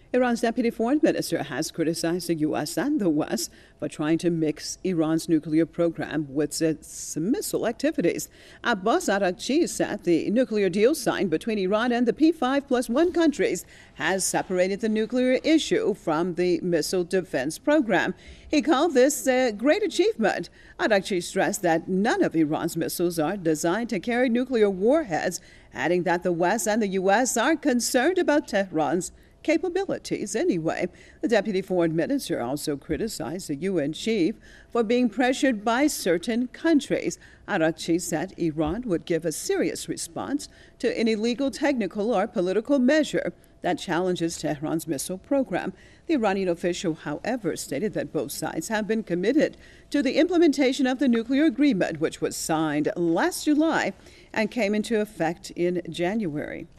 Iran's deputy foreign minister has criticized the U.S. and the West for trying to mix Iran's nuclear program with its missile activities. Abbas Araghchi said the nuclear deal signed between Iran and the P5+1 countries has separated the nuclear issue from the missile defense program. He called this a great achievement. Araghchi stressed that none of Iran's missiles are designed to carry nuclear warheads, adding that the West and the U.S. are concerned about Tehran's capabilities anyway. The deputy foreign minister also criticized the UN chief for being pressured by certain countries. Araghchi said Iran would give a serious response to any legal, technical, or political measure that challenges Tehran's missile program. The Iranian official, however, stated that both sides have been committed to the implementation of the nuclear agreement, which was signed last July and came into effect in January.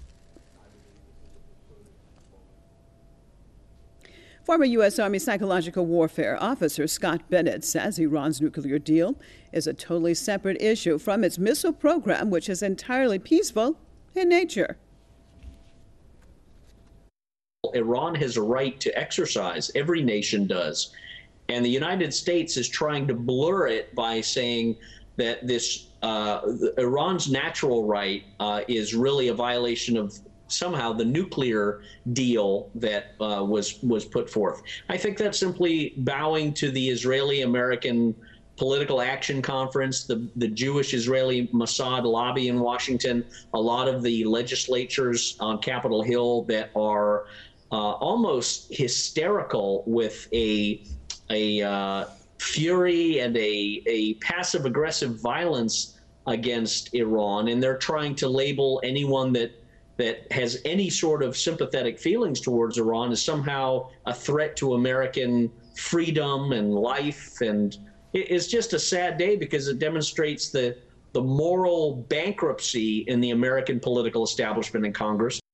Former U.S. Army psychological warfare officer Scott Bennett says Iran's nuclear deal is a totally separate issue from its missile program, which is entirely peaceful in nature. Iran has a right to exercise. Every nation does. And the United States is trying to blur it by saying that this Iran's natural right is really a violation of somehow the nuclear deal that was put forth. I think that's simply bowing to the Israeli-American Political Action Conference, the Jewish-Israeli Mossad lobby in Washington, a lot of the legislatures on Capitol Hill that are almost hysterical with a fury and a passive-aggressive violence against Iran, and they're trying to label anyone that has any sort of sympathetic feelings towards Iran as somehow a threat to American freedom and life. And it's just a sad day because it demonstrates the moral bankruptcy in the American political establishment in Congress.